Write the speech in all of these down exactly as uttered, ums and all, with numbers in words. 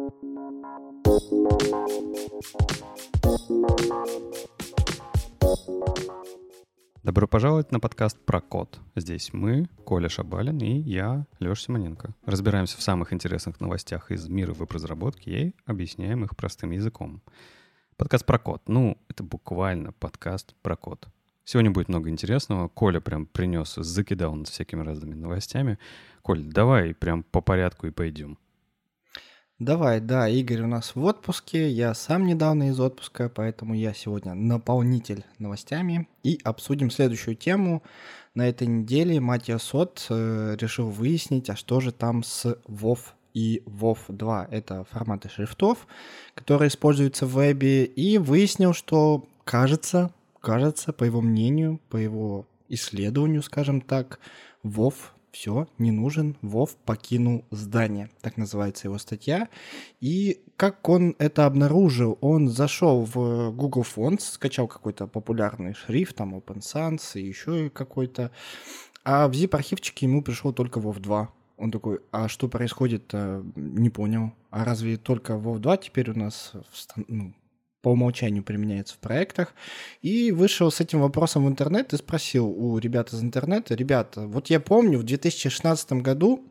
Добро пожаловать на подкаст про код. Здесь мы, Коля Шабалин, и я, Леша Симоненко. Разбираемся в самых интересных новостях из мира веб-разработки и объясняем их простым языком. Подкаст про код. Ну, это буквально подкаст про код. Сегодня будет много интересного. Коля прям принес, закидал нас всякими разными новостями. Коль, давай прям по порядку и пойдем. Давай, да, Игорь у нас в отпуске, я сам недавно из отпуска, поэтому я сегодня наполнитель новостями. И обсудим следующую тему. На этой неделе Матиа Сот э, решил выяснить, а что же там с вов и вов два. Это форматы шрифтов, которые используются в вебе. И выяснил, что кажется, кажется, по его мнению, по его исследованию, скажем так, вов все, не нужен, вов покинул здание, так называется его статья. И как он это обнаружил? Он зашел в Google Fonts, скачал какой-то популярный шрифт, там Open Sans и еще какой-то, а в zip-архивчике ему пришел только вов два. Он такой, а что происходит? Не понял. А разве только вов два теперь у нас в, ну, по умолчанию применяется в проектах, и вышел с этим вопросом в интернет и спросил у ребят из интернета: ребята, вот я помню, в две тысячи шестнадцатом году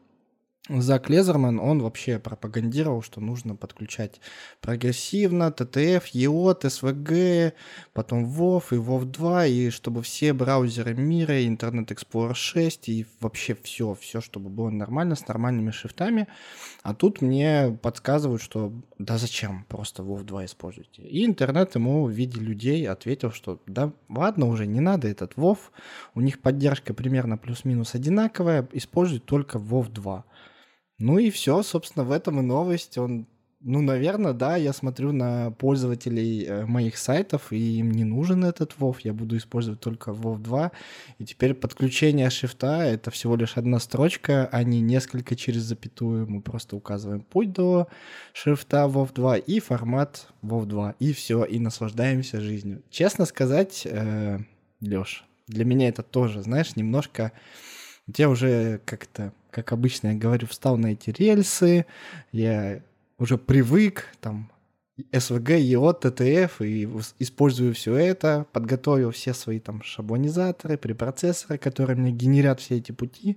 Зак Лезерман, он вообще пропагандировал, что нужно подключать прогрессивно ти ти эф, и о ти, эс ви джи, потом вов и вов два, и чтобы все браузеры мира, и Internet Explorer шесть, и вообще все, все, чтобы было нормально, с нормальными шрифтами. А тут мне подсказывают, что да зачем, просто вов два используйте. И интернет ему в виде людей ответил, что да ладно уже, не надо этот вов, у них поддержка примерно плюс-минус одинаковая, используют только вов два. Ну и все, собственно, в этом и новость. Он, ну, наверное, да, я смотрю на пользователей э, моих сайтов, и им не нужен этот вов, я буду использовать только вов два. И теперь подключение шрифта — это всего лишь одна строчка, а не несколько через запятую. Мы просто указываем путь до шрифта вов два и формат вов два, и все, и наслаждаемся жизнью. Честно сказать, э, Лёш, для меня это тоже, знаешь, немножко... Я уже как-то, как обычно я говорю, встал на эти рельсы, я уже привык, там, эс ви джи, и о, ти ти эф, и использую все это, подготовил все свои там шаблонизаторы, препроцессоры, которые мне генерят все эти пути,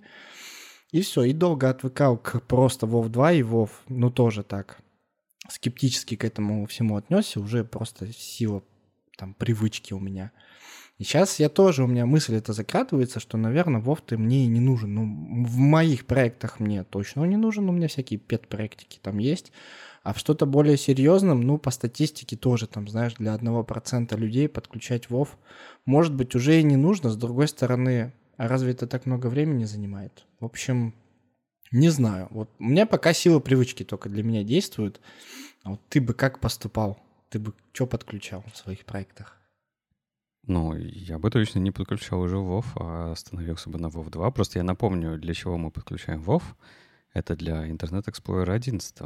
и все, и долго отвыкал к просто вов два и вов, ну тоже так, скептически к этому всему отнесся, уже просто сила там привычки у меня. И сейчас я тоже, у меня мысль это закрадывается, что, наверное, вов-то мне и не нужен. Ну, в моих проектах мне точно он не нужен, у меня всякие пет-проектики там есть. А в что-то более серьезном, ну, по статистике тоже, там, знаешь, для одного процента людей подключать вов, может быть, уже и не нужно. С другой стороны, а разве это так много времени занимает? В общем, не знаю. Вот у меня пока сила привычки только для меня действует. А вот ты бы как поступал? Ты бы что подключал в своих проектах? Ну, я бы точно не подключал уже вов, а остановился бы на вов два. Просто я напомню, для чего мы подключаем вов. Это для Internet Explorer одиннадцать.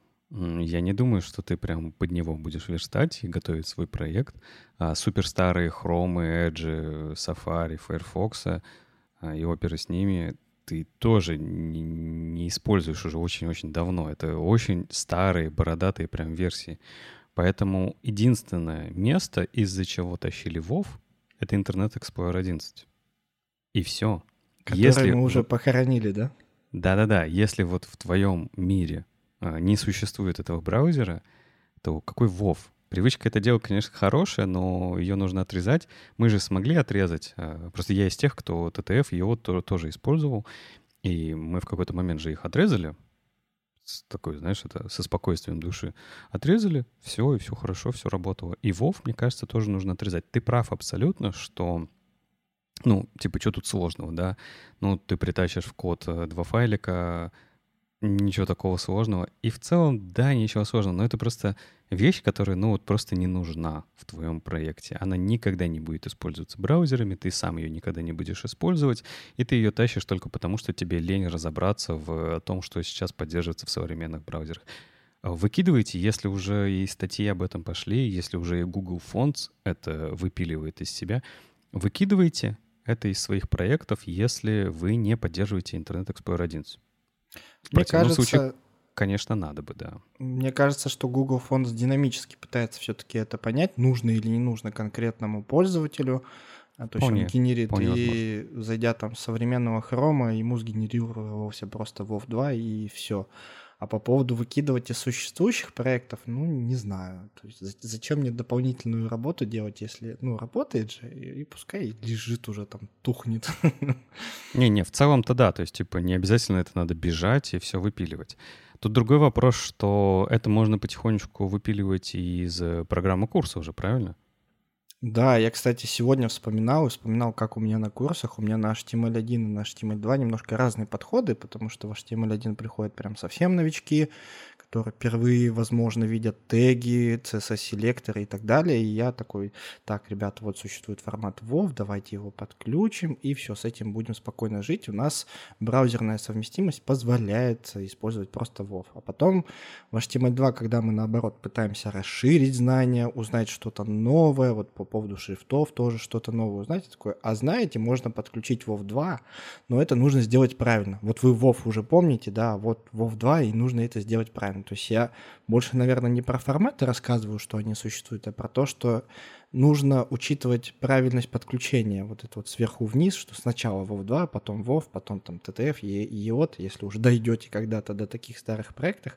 Я не думаю, что ты прям под него будешь верстать и готовить свой проект. А суперстарые Chrome, Edge, Safari, Firefox и Opera с ними ты тоже не, не используешь уже очень-очень давно. Это очень старые, бородатые прям версии. Поэтому единственное место, из-за чего тащили вов, это Internet Explorer одиннадцать. И все. Который если мы уже вот... похоронили, да? Да-да-да. Если вот в твоем мире а, не существует этого браузера, то какой вов? Привычка это делать, конечно, хорошая, но ее нужно отрезать. Мы же смогли отрезать. А, просто я из тех, кто ти ти эф и и о тоже использовал. И мы в какой-то момент же их отрезали. С такой, знаешь, это со спокойствием души. Отрезали, все, и все хорошо, все работало. И вов, мне кажется, тоже нужно отрезать. Ты прав абсолютно, что, ну, типа, что тут сложного, да? Ну, ты притащишь в код два файлика, ничего такого сложного. И в целом, да, ничего сложного, но это просто вещь, которая, ну, вот просто не нужна в твоем проекте. Она никогда не будет использоваться браузерами, ты сам ее никогда не будешь использовать, и ты ее тащишь только потому, что тебе лень разобраться в том, что сейчас поддерживается в современных браузерах. Выкидывайте, если уже и статьи об этом пошли, если уже и Google Fonts это выпиливает из себя, выкидывайте это из своих проектов, если вы не поддерживаете Internet Explorer одиннадцать. Мне кажется, случае... конечно, надо бы, да. Мне кажется, что Google Fonts динамически пытается все-таки это понять, нужно или не нужно конкретному пользователю. А то есть он Вполне, генерит, вполне возможно. и зайдя там с современного хрома, ему сгенерировался просто вов два и все. А по поводу выкидывать из существующих проектов, ну, не знаю. То есть за- зачем мне дополнительную работу делать, если, ну, работает же, и, и пускай лежит уже там, тухнет. Не-не, в целом-то да, то есть, типа, не обязательно это надо бежать и все выпиливать. Тут другой вопрос, что это можно потихонечку выпиливать и из э, программы курса уже, правильно? Да, я, кстати, сегодня вспоминал и вспоминал, как у меня на курсах, у меня на эйч ти эм эль один и на эйч ти эм эль два немножко разные подходы, потому что в эйч ти эм эль один приходят прям совсем новички, которые впервые, возможно, видят теги, си эс эс-селекторы и так далее. И я такой, так, ребята, вот существует формат вов, давайте его подключим, и все, с этим будем спокойно жить. У нас браузерная совместимость позволяет использовать просто вов. А потом в эйч ти эм эль два, когда мы, наоборот, пытаемся расширить знания, узнать что-то новое, вот по поводу шрифтов тоже что-то новое узнать, такое, а знаете, можно подключить вов два, но это нужно сделать правильно. Вот вы вов уже помните, да, вот вов два, и нужно это сделать правильно. То есть я больше, наверное, не про форматы рассказываю, что они существуют, а про то, что нужно учитывать правильность подключения, вот это вот сверху вниз, что сначала вов два, потом вов, потом там ти ти эф, и ИОТ, если уже дойдете когда-то до таких старых проектов.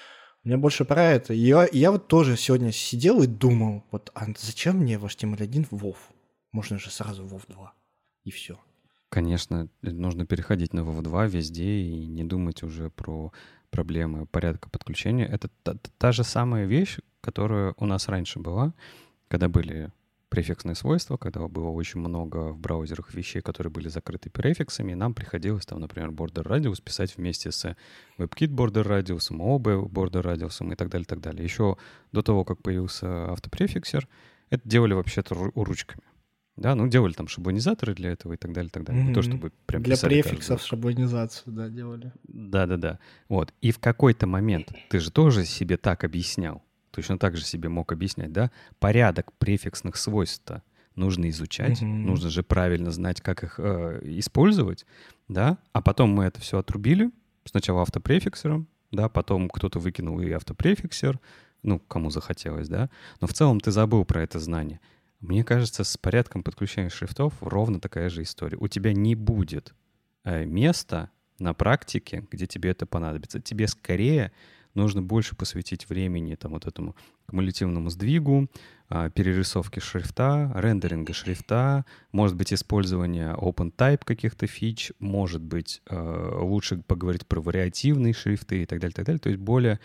У меня больше про это. И Я, я вот тоже сегодня сидел и думал, вот а зачем мне в эйч ти эм эль один вов? Можно же сразу вов два, и все. Конечно, э, нужно переходить на вов два везде и не думать уже про проблемы порядка подключения. Это та, та же самая вещь, которая у нас раньше была, когда были префиксные свойства, когда было очень много в браузерах вещей, которые были закрыты префиксами, и нам приходилось там, например, border radius писать вместе с WebKit border radius, о би border radius и так далее, так далее. Еще до того, как появился автопрефиксер, это делали вообще-то ру- ручками. Да, ну делали там шаблонизаторы для этого и так далее, так далее. Не то, чтобы прям Для писали каждую префиксов ручку. шаблонизацию, да, делали. Да-да-да. Вот. И в какой-то момент ты же тоже себе так объяснял, точно так же себе мог объяснять, да? Порядок префиксных свойств-то нужно изучать, Мгм. нужно же правильно знать, как их э, использовать, да? А потом мы это все отрубили, сначала автопрефиксером, да, потом кто-то выкинул и автопрефиксер, ну, кому захотелось, да? Но в целом ты забыл про это знание. Мне кажется, с порядком подключения шрифтов ровно такая же история. У тебя не будет э, места на практике, где тебе это понадобится. Тебе скорее нужно больше посвятить времени там, вот этому кумулятивному сдвигу, а, перерисовке шрифта, рендеринга шрифта, может быть, использование OpenType каких-то фич, может быть, э, лучше поговорить про вариативные шрифты и так далее, так далее. То есть более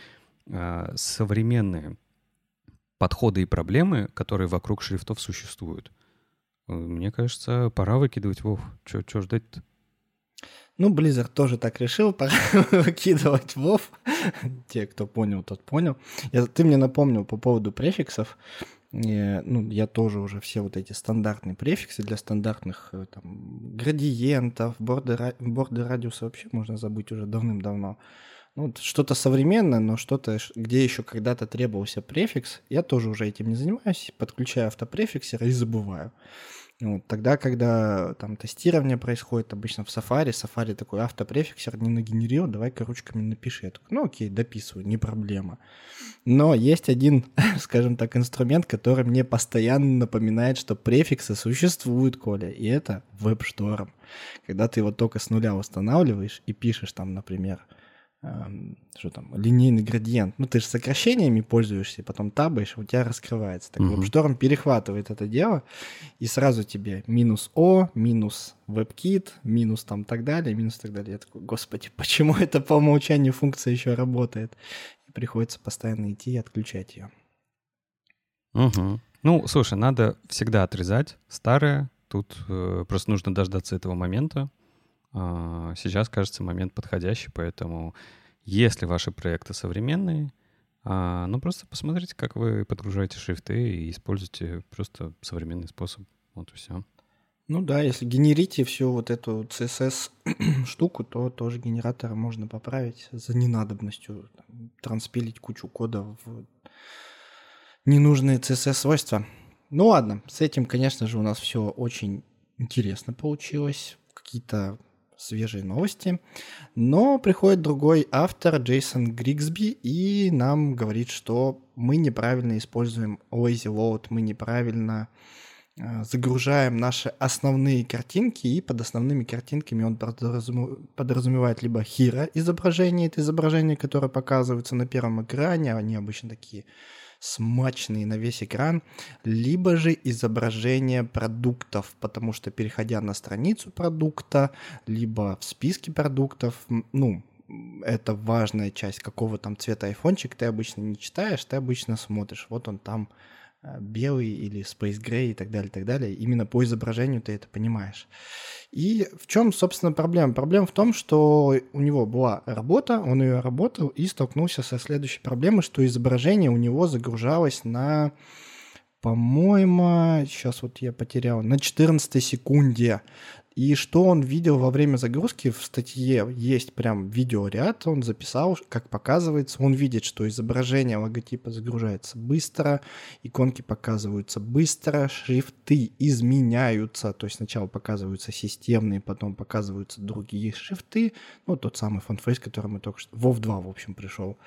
э, современные подходы и проблемы, которые вокруг шрифтов существуют. Э, Мне кажется, пора выкидывать Вов. Чего ждать-то? Ну, Blizzard тоже так решил, пора выкидывать вов. Те, кто понял, тот понял. Я, ты мне напомнил по поводу префиксов. Э, ну, я тоже уже все вот эти стандартные префиксы для стандартных э, там, градиентов, бордер, бордер радиуса вообще можно забыть уже давным-давно. Ну, вот что-то современное, но что-то, ш- где еще когда-то требовался префикс, я тоже уже этим не занимаюсь, подключаю автопрефиксер и забываю. Вот, тогда, когда там тестирование происходит обычно в Safari, Safari такой автопрефиксер не нагенерил, давай-ка ручками напиши. Я такой, ну окей, дописываю, не проблема. Но есть один, скажем так, инструмент, который мне постоянно напоминает, что префиксы существуют, Коля, и это WebStorm. Когда ты его только с нуля устанавливаешь и пишешь там, например, эм, что там, линейный градиент. Ну, ты же сокращениями пользуешься, потом табаешь, у тебя раскрывается. Так Мгм. WebStorm перехватывает это дело, и сразу тебе минус О, минус WebKit, минус там так далее, минус так далее. Я такой, господи, почему это по умолчанию функция еще работает? И приходится постоянно идти и отключать ее. Мгм. Ну, слушай, надо всегда отрезать старое. Тут э, просто нужно дождаться этого момента. А, сейчас, кажется, момент подходящий, поэтому если ваши проекты современные, а, ну просто посмотрите, как вы подгружаете шрифты и используйте просто современный способ. Вот и все. Ну да, если генерите всю вот эту си эс эс штуку, то тоже генератор можно поправить за ненадобностью, там, транспилить кучу кода в ненужные си эс эс-свойства. Ну ладно, с этим, конечно же, у нас все очень интересно получилось. Какие-то свежие новости. Но приходит другой автор, Джейсон Григсби, и нам говорит, что мы неправильно используем lazy load, мы неправильно э, загружаем наши основные картинки, и под основными картинками он подразум- подразумевает либо hero изображение, это изображение, которое показывается на первом экране, они обычно такие смачные на весь экран, либо же изображение продуктов, потому что, переходя на страницу продукта, либо в списке продуктов, ну, это важная часть, какого там цвета айфончик, ты обычно не читаешь, ты обычно смотришь, вот он там белый или Space Gray и так далее, и так далее. Именно по изображению ты это понимаешь. И в чем, собственно, проблема? Проблема в том, что у него была работа, он ее работал и столкнулся со следующей проблемой, что изображение у него загружалось на, по-моему, сейчас вот я потерял, на четырнадцатой секунде. И что он видел во время загрузки, в статье есть прям видеоряд, он записал, как показывается, он видит, что изображение логотипа загружается быстро, иконки показываются быстро, шрифты изменяются, то есть сначала показываются системные, потом показываются другие шрифты, ну, тот самый фонтфейс, который мы только что, вов два, в общем, пришел.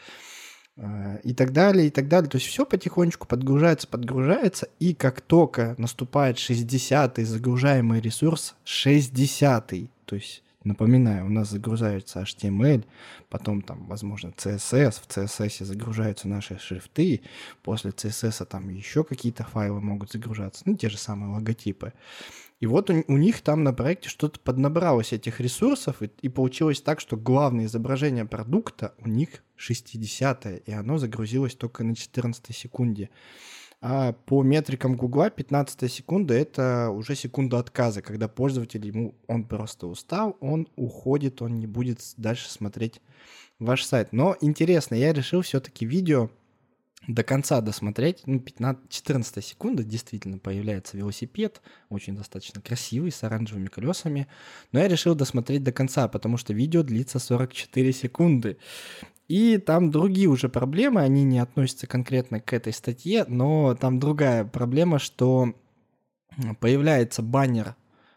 И так далее, и так далее. То есть все потихонечку подгружается, подгружается, и как только наступает шестидесятый загружаемый ресурс, шестидесятый, то есть, напоминаю, у нас загружается эйч ти эм эль, потом там, возможно, си эс эс, в си эс эс загружаются наши шрифты, после си эс эс там еще какие-то файлы могут загружаться, ну, те же самые логотипы. И вот у, у них там на проекте что-то поднабралось этих ресурсов, и, и получилось так, что главное изображение продукта у них шестидесятое, и оно загрузилось только на четырнадцатой секунде. А по метрикам Гугла пятнадцатая секунда — это уже секунда отказа, когда пользователь, ему он просто устал, он уходит, он не будет дальше смотреть ваш сайт. Но интересно, я решил все-таки видео до конца досмотреть, ну, пятнадцатая, четырнадцатая секунда, действительно появляется велосипед, очень достаточно красивый, с оранжевыми колесами, но я решил досмотреть до конца, потому что видео длится сорок четыре секунды. И там другие уже проблемы, они не относятся конкретно к этой статье, но там другая проблема, что появляется баннер,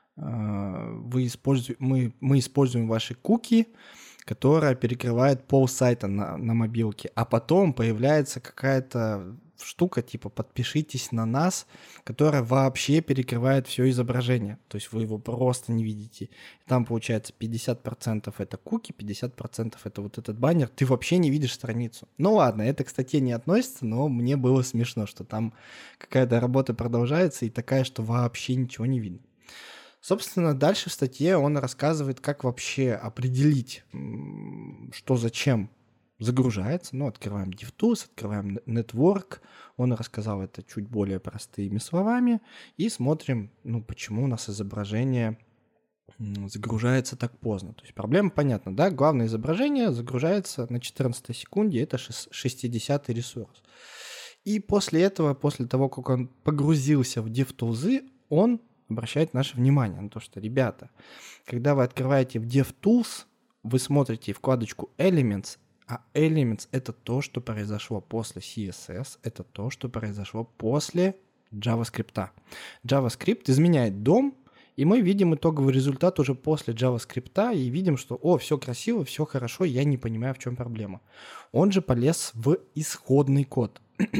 вы используете, мы, мы используем ваши куки, которая перекрывает пол сайта на, на мобилке, а потом появляется какая-то штука типа «подпишитесь на нас», которая вообще перекрывает все изображение, то есть вы его просто не видите. Там получается пятьдесят процентов это куки, пятьдесят процентов это вот этот баннер, ты вообще не видишь страницу. Ну ладно, это к статье не относится, но мне было смешно, что там какая-то работа продолжается и такая, что вообще ничего не видно. Собственно, дальше в статье он рассказывает, как вообще определить, что зачем загружается. Ну, открываем DevTools, открываем Network. Он рассказал это чуть более простыми словами. И смотрим, ну, почему у нас изображение загружается так поздно. То есть проблема понятна, да? Главное изображение загружается на четырнадцатой секунде, это шестидесятый ресурс. И после этого, после того, как он погрузился в DevTools, он обращает наше внимание на то, что, ребята, когда вы открываете в DevTools, вы смотрите вкладочку Elements, а Elements — это то, что произошло после си эс эс, это то, что произошло после JavaScript. JavaScript изменяет дом, и мы видим итоговый результат уже после JavaScript и видим, что, о, все красиво, все хорошо, я не понимаю, в чем проблема. Он же полез в исходный код.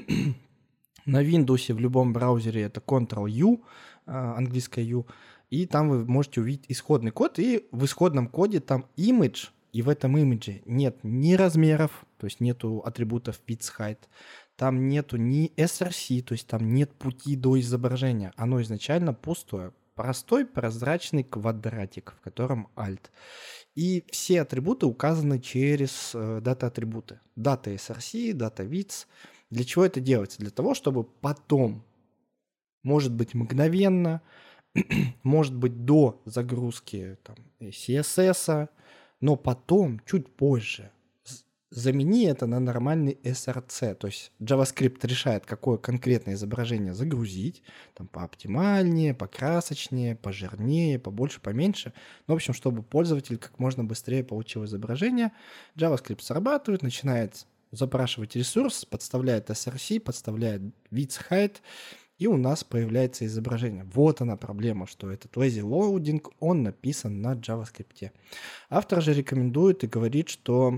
На Windows в любом браузере это контрол-ю, английское U, и там вы можете увидеть исходный код, и в исходном коде там image, и в этом имидже нет ни размеров, то есть нету атрибутов width, height, там нету ни эс эр си, то есть там нет пути до изображения, оно изначально пустое, простой прозрачный квадратик, в котором alt. И все атрибуты указаны через э, дата-атрибуты. Data эс эр си, data width. Для чего это делается? Для того, чтобы потом, может быть, мгновенно, может быть, до загрузки там, си эс эс, но потом, чуть позже, замени это на нормальный эс эр си. То есть JavaScript решает, какое конкретное изображение загрузить, там пооптимальнее, покрасочнее, пожирнее, побольше, поменьше. Ну, в общем, чтобы пользователь как можно быстрее получил изображение, JavaScript срабатывает, начинает запрашивать ресурс, подставляет эс эр си, подставляет width, height, и у нас появляется изображение. Вот она проблема, что этот lazy loading, он написан на JavaScript. Автор же рекомендует и говорит, что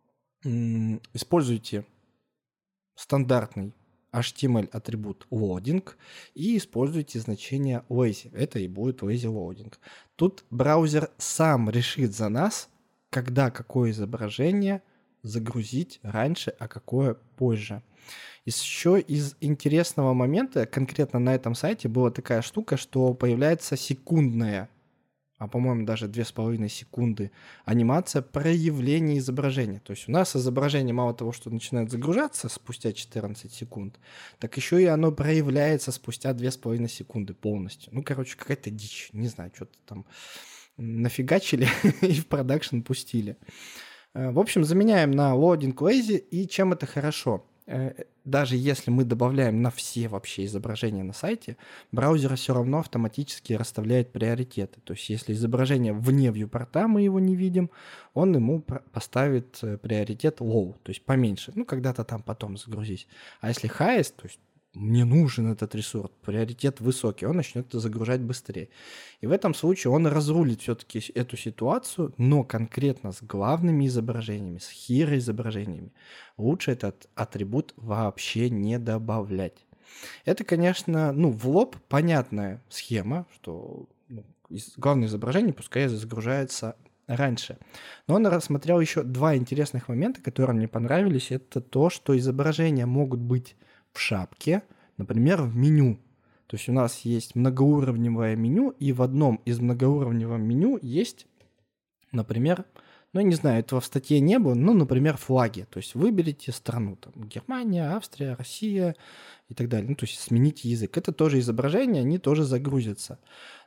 м, используйте стандартный эйч ти эм эль-атрибут loading и используйте значение lazy. Это и будет lazy loading. Тут браузер сам решит за нас, когда какое изображение загрузить раньше, а какое позже. Еще из интересного момента, конкретно на этом сайте, была такая штука, что появляется секундная, а по-моему даже две с половиной секунды, анимация проявления изображения. То есть у нас изображение мало того, что начинает загружаться спустя четырнадцать секунд, так еще и оно проявляется спустя две с половиной секунды полностью. Ну, короче, какая-то дичь. Не знаю, что-то там нафигачили и в продакшн пустили. В общем, заменяем на loading lazy, и чем это хорошо? Даже если мы добавляем на все вообще изображения на сайте, браузер все равно автоматически расставляет приоритеты. То есть если изображение вне вьюпорта, мы его не видим, он ему поставит приоритет low, то есть поменьше. Ну, когда-то там потом загрузись. А если highest, то есть мне нужен этот ресурс, приоритет высокий, он начнет это загружать быстрее. И в этом случае он разрулит все-таки эту ситуацию, но конкретно с главными изображениями, с хиро-изображениями. Лучше этот атрибут вообще не добавлять. Это, конечно, ну, в лоб понятная схема, что ну, главное изображение пускай загружается раньше. Но он рассмотрел еще два интересных момента, которые мне понравились. Это то, что изображения могут быть в шапке, например, в меню. То есть у нас есть многоуровневое меню, и в одном из многоуровневого меню есть, например, ну, я не знаю, этого в статье не было, ну, например, флаги. То есть выберите страну, там, Германия, Австрия, Россия и так далее. Ну, то есть смените язык. Это тоже изображение, они тоже загрузятся.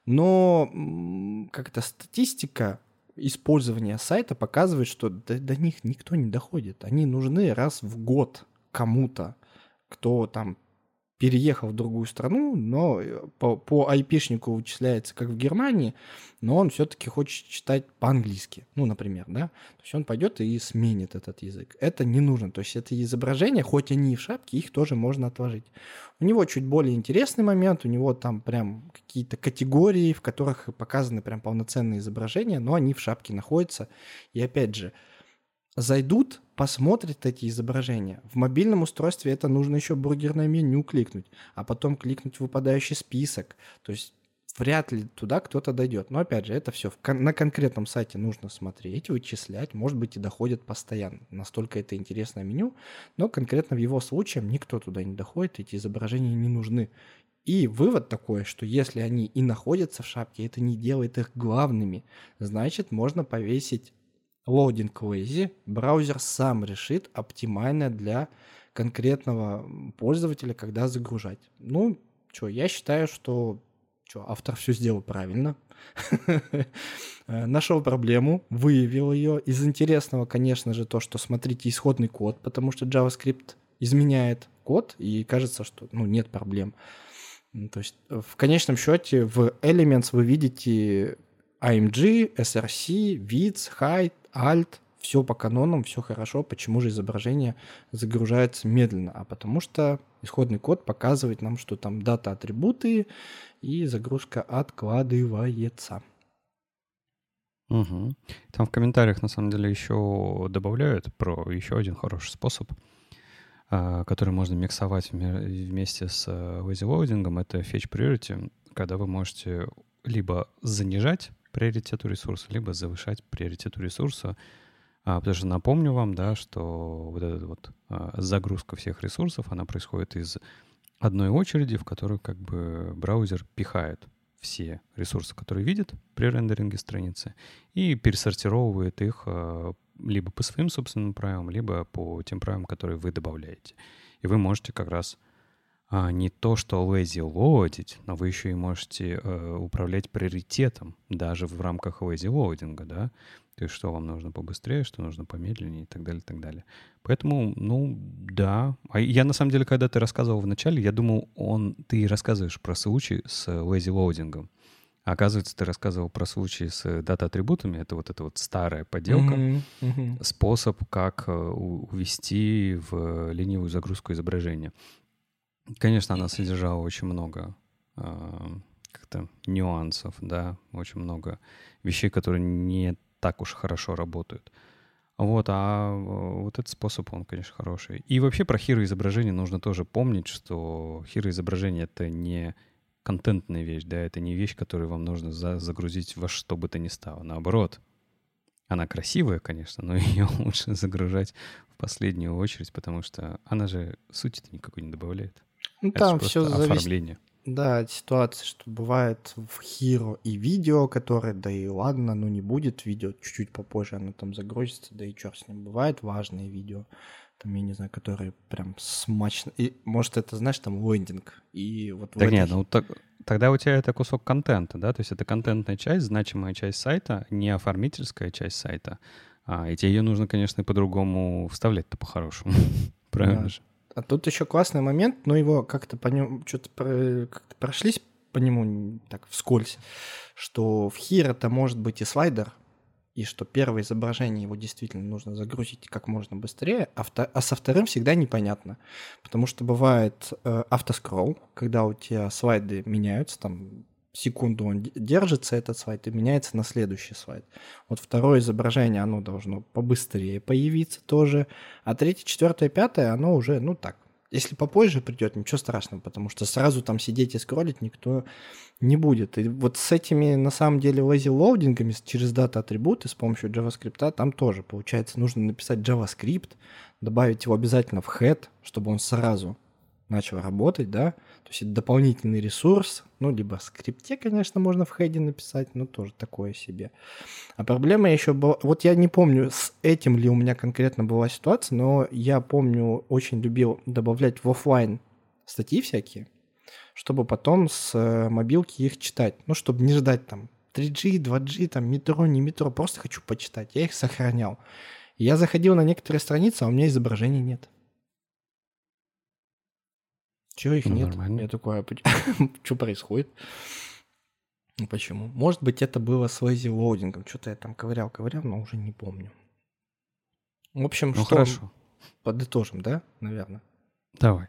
Но как-то статистика использования сайта показывает, что до, до них никто не доходит. Они нужны раз в год кому-то, кто там переехал в другую страну, но по, по айпишнику вычисляется как в Германии, но он все-таки хочет читать по-английски, ну, например, да, то есть он пойдет и сменит этот язык. Это не нужно, то есть это изображения, хоть они и в шапке, их тоже можно отложить. У него чуть более интересный момент, у него там прям какие-то категории, в которых показаны прям полноценные изображения, но они в шапке находятся, и опять же, зайдут, посмотрят эти изображения. В мобильном устройстве это нужно еще бургерное меню кликнуть, а потом кликнуть в выпадающий список. То есть вряд ли туда кто-то дойдет. Но опять же, это все кон- на конкретном сайте нужно смотреть, вычислять, может быть и доходит постоянно. Настолько это интересное меню, но конкретно в его случае никто туда не доходит, эти изображения не нужны. И вывод такой, что если они и находятся в шапке, это не делает их главными. Значит, можно повесить loading lazy, браузер сам решит оптимально для конкретного пользователя, когда загружать. Ну, что, я считаю, что что, автор все сделал правильно. Нашел проблему, выявил ее. Из интересного, конечно же, то, что смотрите исходный код, потому что JavaScript изменяет код, и кажется, что ну, нет проблем. То есть в конечном счете в Elements вы видите эй эм джи, эс эр си, width, height, alt, все по канонам, все хорошо. Почему же изображение загружается медленно? А потому что исходный код показывает нам, что там дата-атрибуты, и загрузка откладывается. Угу. Там в комментариях, на самом деле, еще добавляют про еще один хороший способ, который можно миксовать вместе с lazy loading. Это fetch priority, когда вы можете либо занижать приоритету ресурса, либо завышать приоритету ресурса. А, потому что напомню вам, да, что вот эта вот а, загрузка всех ресурсов, она происходит из одной очереди, в которую как бы браузер пихает все ресурсы, которые видит при рендеринге страницы, и пересортировывает их а, либо по своим собственным правилам, либо по тем правилам, которые вы добавляете. И вы можете как раз а не то, что lazy loadить, но вы еще и можете э, управлять приоритетом даже в рамках lazy loading, да? То есть что вам нужно побыстрее, что нужно помедленнее и так далее, и так далее. Поэтому, ну, да. А я, на самом деле, когда ты рассказывал вначале, я думал, он, ты рассказываешь про случай с lazy loading. А оказывается, ты рассказывал про случай с дата-атрибутами. Это вот эта вот старая поделка. Mm-hmm. Mm-hmm. Способ, как увести в ленивую загрузку изображения. Конечно, она содержала очень много э, как-то нюансов, да, очень много вещей, которые не так уж хорошо работают. Вот, а вот этот способ, он, конечно, хороший. И вообще про хироизображение нужно тоже помнить, что хироизображение — это не контентная вещь, да, это не вещь, которую вам нужно за- загрузить во что бы то ни стало. Наоборот, она красивая, конечно, но ее лучше загружать в последнюю очередь, потому что она же сути-то никакой не добавляет. Ну, Это же там все просто зависит, оформление. да, от ситуации, что бывает в Hero и видео, которое, да и ладно, ну не будет видео, чуть-чуть попозже оно там загрузится, да и черт с ним. Бывает важные видео, там, я не знаю, которые прям смачно... И, может, это, знаешь, там лендинг, и вот в Так этой... нет, ну так, тогда у тебя это кусок контента, да, то есть это контентная часть, значимая часть сайта, не оформительская часть сайта. А, и тебе ее нужно, конечно, и по-другому вставлять-то по-хорошему. Правильно Да. же? А тут еще классный момент, но его как-то по нему что-то про, как-то прошлись по нему так вскользь, что в Hero-то может быть и слайдер, и что первое изображение его действительно нужно загрузить как можно быстрее, а, вто- а со вторым всегда непонятно, потому что бывает э, автоскролл, когда у тебя слайды меняются, там секунду он д- держится, этот слайд, и меняется на следующий слайд. Вот второе изображение, оно должно побыстрее появиться тоже, а третье, четвертое, пятое, оно уже, ну так, если попозже придет, ничего страшного, потому что сразу там сидеть и скроллить никто не будет. И вот с этими, на самом деле, lazy-лоудингами через дата-атрибуты с помощью JavaScript, там тоже, получается, нужно написать JavaScript, добавить его обязательно в head, чтобы он сразу начал работать, да, то есть это дополнительный ресурс, ну, либо в скрипте, конечно, можно в хеде написать, но тоже такое себе. А проблема еще была, вот я не помню, с этим ли у меня конкретно была ситуация, но я помню, очень любил добавлять в офлайн статьи всякие, чтобы потом с э, мобилки их читать. Ну, чтобы не ждать там три джи, два джи, там метро, не метро, просто хочу почитать. Я их сохранял. И я заходил на некоторые страницы, а у меня изображений нет. Чего их Ну, нет? нормально. Я такой, а что происходит? Ну, почему? Может быть, это было с lazy лоудингом. Что-то я там ковырял-ковырял, но уже не помню. В общем, Ну, что хорошо. подытожим, да, наверное? Давай.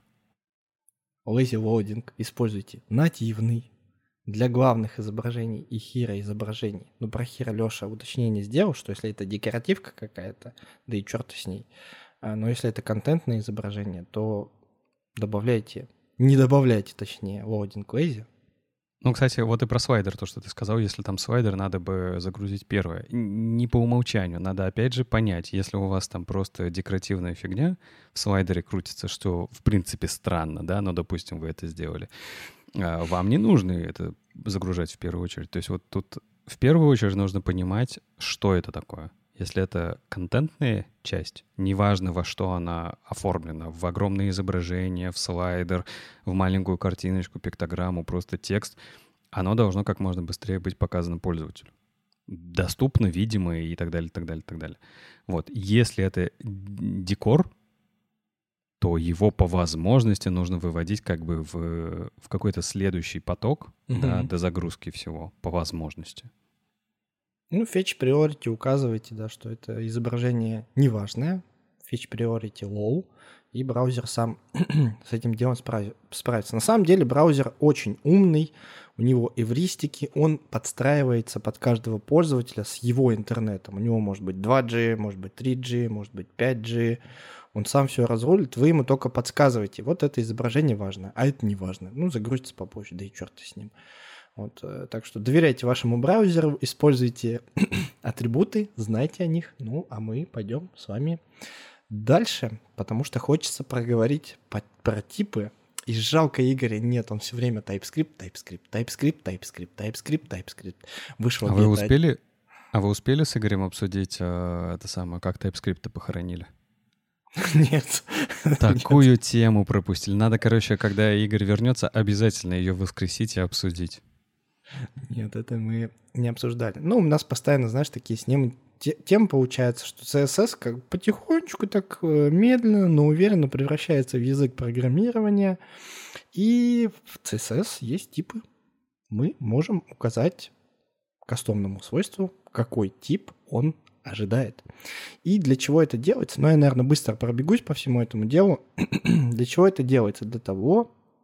Lazy лоудинг используйте нативный для главных изображений и хиро изображений. Ну, про хиро Леша уточнение сделал, что если это декоративка какая-то, да и черт с ней. А, но если это контентное изображение, то добавляйте, не добавляйте, точнее, лоудинг lazy. Ну, кстати, вот и про слайдер, то, что ты сказал, если там слайдер, надо бы загрузить первое. Н- Не по умолчанию, надо опять же понять, если у вас там просто декоративная фигня в слайдере крутится, что в принципе странно, да, но, допустим, вы это сделали, а, вам не нужно это загружать в первую очередь. То есть вот тут в первую очередь нужно понимать, что это такое. Если это контентная часть, неважно, во что она оформлена, в огромное изображение, в слайдер, в маленькую картиночку, пиктограмму, просто текст, оно должно как можно быстрее быть показано пользователю. Доступно, видимо и так далее, так далее, так далее. Вот. Если это декор, то его по возможности нужно выводить как бы в, в какой-то следующий поток, Мгм. да, до загрузки всего, по возможности. Ну, fetch priority указывайте, да, что это изображение неважное, fetch priority low, и браузер сам с этим делом справи- справится. На самом деле браузер очень умный, у него эвристики, он подстраивается под каждого пользователя с его интернетом. У него может быть два джи, может быть три джи, может быть пять джи. Он сам все разрулит, вы ему только подсказываете. Вот это изображение важно, а это не важно. Ну, загрузится попозже, да и черт с ним. Вот, э, так что доверяйте вашему браузеру, используйте атрибуты, знайте о них. Ну, а мы пойдем с вами дальше, потому что хочется проговорить по- про типы. И жалко Игоря нет, он все время TypeScript, TypeScript, TypeScript, TypeScript, TypeScript, TypeScript. Вышел А вы бета. успели, а вы успели с Игорем обсудить э, это самое, как TypeScript-то похоронили? Нет. Такую тему пропустили. Надо, короче, когда Игорь вернется, обязательно ее воскресить и обсудить. Нет, это мы не обсуждали. Ну, у нас постоянно, знаешь, такие с ним те- темы получается, что си эс эс как потихонечку, так э, медленно, но уверенно превращается в язык программирования. И в си эс эс есть типы. Мы можем указать кастомному свойству, какой тип он ожидает. И для чего это делается? Ну, я, наверное, быстро пробегусь по всему этому делу. Для чего это делается? Для того,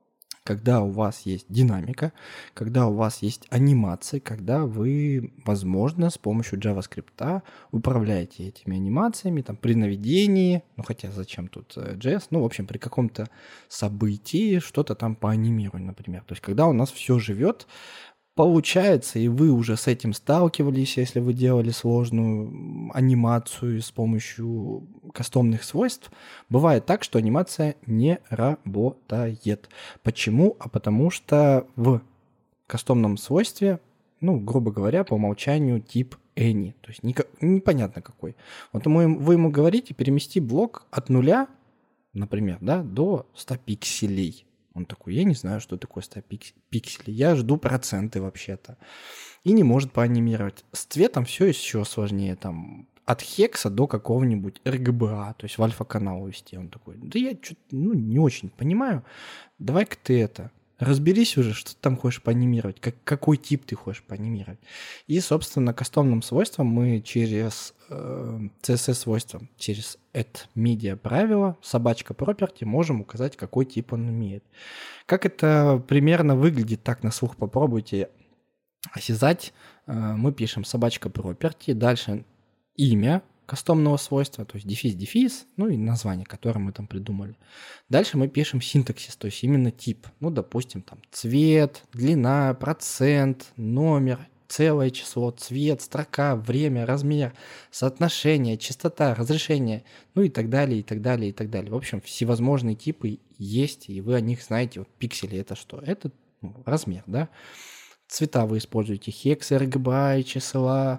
когда у вас есть динамика, когда у вас есть анимации, когда вы, возможно, с помощью JavaScript управляете этими анимациями там, при наведении, ну хотя зачем тут джей эс, ну в общем при каком-то событии что-то там поанимируем, например. То есть когда у нас все живет, получается, и вы уже с этим сталкивались, если вы делали сложную анимацию с помощью кастомных свойств, бывает так, что анимация не работает. Почему? А потому что в кастомном свойстве, ну, грубо говоря, по умолчанию тип any, то есть никак, непонятно какой. Вот мы, вы ему говорите, перемести блок от нуля, например, да, до ста пикселей. Он такой, я не знаю, что такое сто пикселей, я жду проценты вообще-то. И не может поанимировать. С цветом все еще сложнее, там, от хекса до какого-нибудь эр джи би эй, то есть в альфа-канал вести. Он такой, да я что-то ну, не очень понимаю, давай-ка ты это, разберись уже, что ты там хочешь поанимировать, как, какой тип ты хочешь поанимировать. И, собственно, кастомным свойством мы через э, си эс эс-свойством, через add-media правило, собачка property, можем указать, какой тип он имеет. Как это примерно выглядит, так на слух попробуйте осязать. Э, мы пишем собачка property, дальше имя кастомного свойства, то есть дефис-дефис, ну и название, которое мы там придумали. Дальше мы пишем синтаксис, то есть именно тип. Ну, допустим, там цвет, длина, процент, номер, целое число, цвет, строка, время, размер, соотношение, частота, разрешение, ну и так далее, и так далее, и так далее. В общем, всевозможные типы есть, и вы о них знаете. Вот пиксели — это что? Это ну, размер, да? Цвета вы используете хекс, эр джи би эй, числа,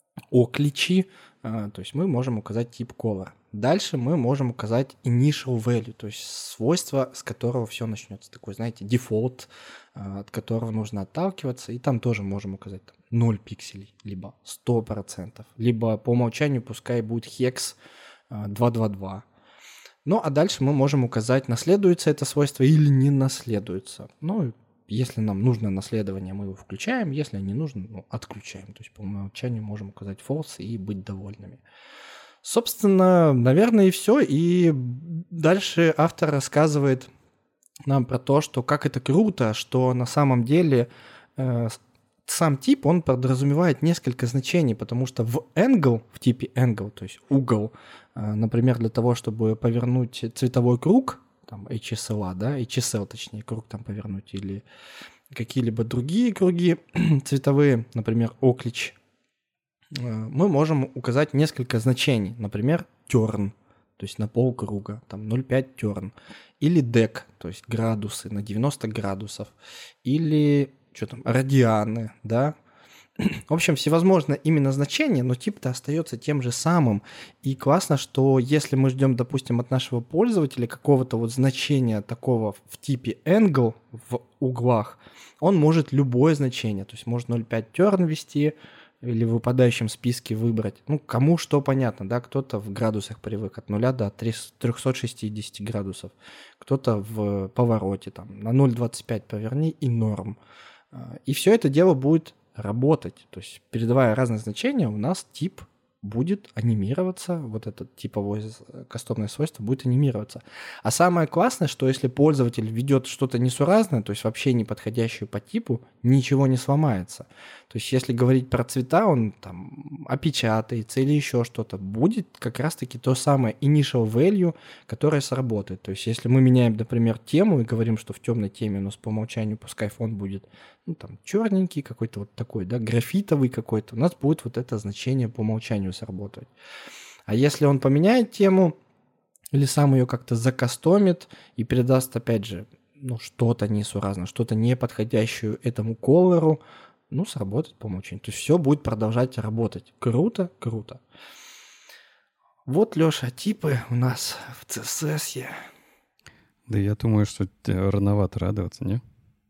окличи, то есть мы можем указать тип color. Дальше мы можем указать initial value, то есть свойство, с которого все начнется. Такой, знаете, дефолт, от которого нужно отталкиваться. И там тоже можем указать там, ноль пикселей, либо сто процентов, либо по умолчанию пускай будет хекс двести двадцать два. Ну, а дальше мы можем указать, наследуется это свойство или не наследуется. Ну, если нам нужно наследование, мы его включаем. Если не нужно, ну, отключаем. То есть по умолчанию можем указать false и быть довольными. Собственно, наверное, и все. И дальше автор рассказывает нам про то, что как это круто, что на самом деле э, сам тип, он подразумевает несколько значений, потому что в angle, в типе angle, то есть угол, э, например, для того, чтобы повернуть цветовой круг, там эйч эс эл, да, эйч эс эл, точнее, круг там повернуть, или какие-либо другие круги цветовые, например, оклич, мы можем указать несколько значений, например, turn, то есть на полкруга, там ноль целых пять turn, или dec, то есть градусы на девяносто градусов, или что там, радианы, да. В общем, всевозможные именно значения, но тип-то остается тем же самым. И классно, что если мы ждем, допустим, от нашего пользователя какого-то вот значения такого в типе angle в углах, он может любое значение, то есть может ноль целых пять turn ввести или в выпадающем списке выбрать. Ну, кому что понятно, да, кто-то в градусах привык от нуля до триста шестьдесят градусов, кто-то в повороте, там, на ноль целых двадцать пять поверни и норм. И все это дело будет работать. То есть, передавая разные значения, у нас тип будет анимироваться, вот это типовое кастомное свойство будет анимироваться. А самое классное, что если пользователь ведет что-то несуразное, то есть вообще не подходящее по типу, ничего не сломается. То есть если говорить про цвета, он там опечатается или еще что-то, будет как раз-таки то самое initial value, которое сработает. То есть если мы меняем, например, тему и говорим, что в темной теме у нас по умолчанию пускай фон будет ну, там, черненький какой-то вот такой, да, графитовый какой-то, у нас будет вот это значение по умолчанию сработать. А если он поменяет тему или сам ее как-то закастомит и передаст, опять же, ну, что-то несуразное, что-то не подходящее этому колору, ну, сработает по умолчанию. То есть все будет продолжать работать. Круто, круто. Вот, Леша, типы у нас в си эс эс. Да я думаю, что рановато радоваться, не?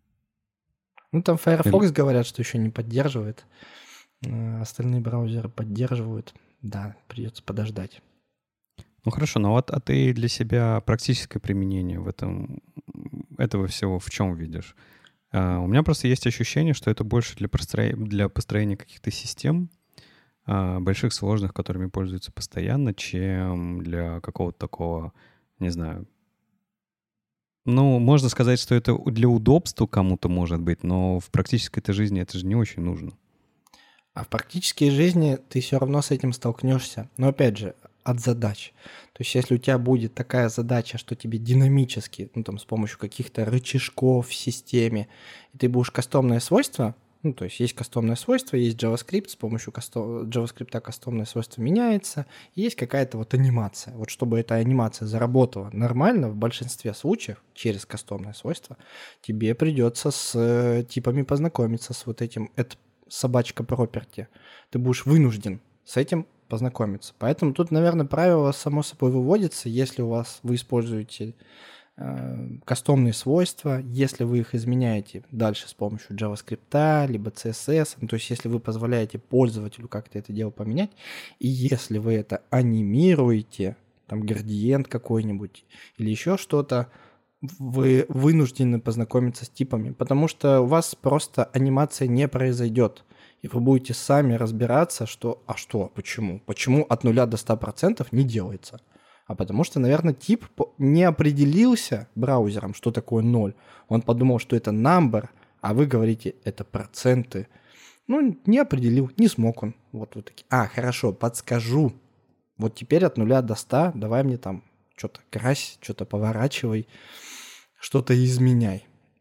Ну, там Firefox Или... говорят, что еще не поддерживает. Остальные браузеры поддерживают. Да, придется подождать. Ну хорошо, но вот а ты для себя практическое применение в этом, этого всего в чем видишь? Uh, у меня просто есть ощущение, что это больше для, простро... для построения каких-то систем, uh, больших, сложных, которыми пользуются постоянно, чем для какого-то такого, не знаю, Ну, можно сказать, что это для удобства кому-то может быть, но в практической этой жизни это же не очень нужно. А в практической жизни ты все равно с этим столкнешься. Но опять же, от задач. То есть если у тебя будет такая задача, что тебе динамически, ну там с помощью каких-то рычажков в системе, и ты будешь кастомные свойства, ну то есть есть кастомное свойство, есть JavaScript, с помощью кастом... JavaScript кастомное свойство меняется, и есть какая-то вот анимация. Вот чтобы эта анимация заработала нормально, в большинстве случаев через кастомное свойство, тебе придется с э, типами познакомиться, с вот этим это собачка property. Ты будешь вынужден с этим познакомиться. Поэтому тут, наверное, правило само собой выводится, если у вас вы используете э, кастомные свойства, если вы их изменяете дальше с помощью JavaScript, либо си эс эс, ну, то есть если вы позволяете пользователю как-то это дело поменять, и если вы это анимируете, там градиент какой-нибудь или еще что-то, вы вынуждены познакомиться с типами, потому что у вас просто анимация не произойдет. И вы будете сами разбираться, что, а что, почему? Почему от нуля до ста процентов не делается? А потому что, наверное, тип не определился браузером, что такое ноль. Он подумал, что это number, а вы говорите, это проценты. Ну, не определил, не смог он. Вот вы такие. А, хорошо, подскажу. Вот теперь от нуля до ста давай мне там что-то крась, что-то поворачивай, что-то изменяй.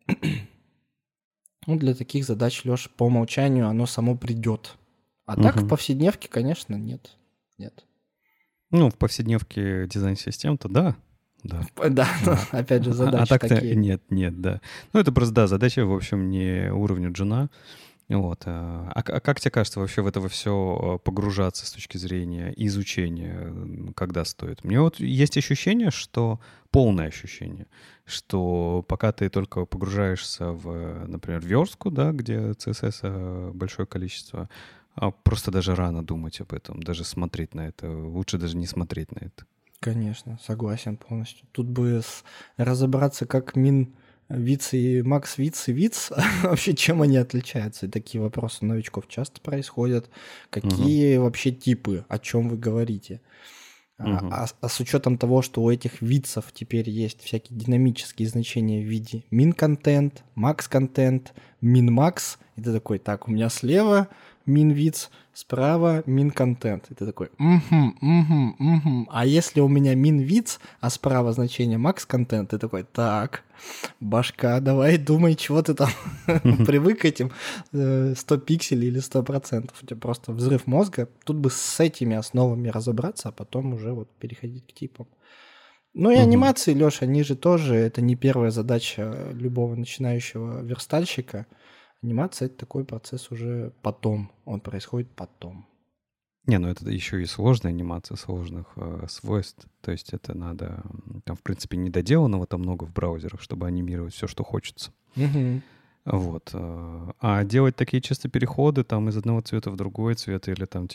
Ну, для таких задач, Лёш, по умолчанию оно само придет. А угу. так в повседневке, конечно, нет. Нет. Ну, в повседневке дизайн-систем-то да. Да, да, да. опять же, задачи а так-то такие. Нет, нет, да. Ну, это просто, да, задача, в общем, не уровня джуна. Вот. А, а как тебе кажется вообще в это все погружаться с точки зрения изучения, когда стоит? Мне вот есть ощущение, что полное ощущение, что пока ты только погружаешься в, например, верстку, да, где си эс эс большое количество, просто даже рано думать об этом, даже смотреть на это. Лучше даже не смотреть на это. Конечно, согласен полностью. Тут бы разобраться, как мин... Виц и Макс Виц и Виц, вообще чем они отличаются? И такие вопросы у новичков часто происходят. Какие угу. вообще типы, о чем вы говорите? Угу. А, а, а с учетом того, что у этих вицев теперь есть всякие динамические значения в виде min-контент, max-контент, min-max, и ты такой, так, у меня слева min-виц, справа min-контент. И ты такой, угу, угу, угу. А если у меня min-виц, а справа значение max-контент, ты такой, так, башка, давай думай, чего ты там привык к этим сто пикселей или сто процентов. У тебя просто взрыв мозга. Тут бы с этими основами разобраться, а потом уже вот переходить к типам. Ну и анимации, Лёша, они же тоже, это не первая задача любого начинающего верстальщика. Анимация — это такой процесс уже потом, он происходит потом. Не, ну это еще и сложная анимация сложных э, свойств. То есть это надо... Там, в принципе, недоделанного там много в браузерах, чтобы анимировать все, что хочется. Угу. Вот. А делать такие чисто переходы там из одного цвета в другой цвет или там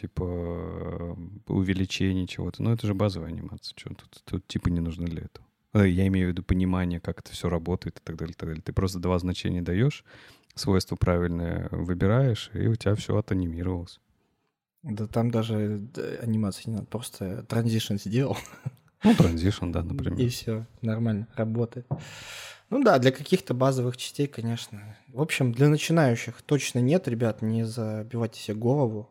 типа увеличение чего-то, ну это же базовая анимация. Чего тут, тут типа не нужны для этого. Я имею в виду понимание, как это все работает и так далее, и так далее. Ты просто два значения даешь, свойства правильные выбираешь, и у тебя все отанимировалось. Да там даже анимации не надо, просто транзишн сделал. Ну, транзишн, да, например. И все, нормально, работает. Ну да, для каких-то базовых частей, конечно. В общем, для начинающих точно нет, ребят, не забивайте себе голову.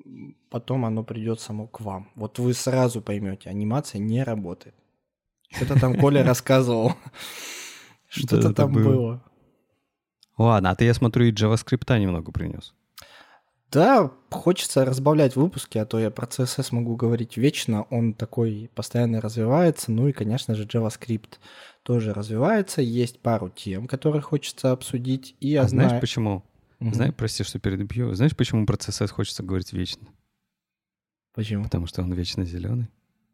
Потом оно придет само к вам. Вот вы сразу поймете, анимация не работает. Что-то там Коля рассказывал. Что-то там было. Ладно, а ты, я смотрю, и JavaScript немного принес. Да, хочется разбавлять выпуски, а то я про си эс эс могу говорить вечно, он такой постоянно развивается, ну и, конечно же, JavaScript тоже развивается, есть пару тем, которые хочется обсудить, и я а знаю... знаешь почему? Угу. Знаешь, прости, что перебью, знаешь, почему про си эс эс хочется говорить вечно? Почему? Потому что он вечно зеленый.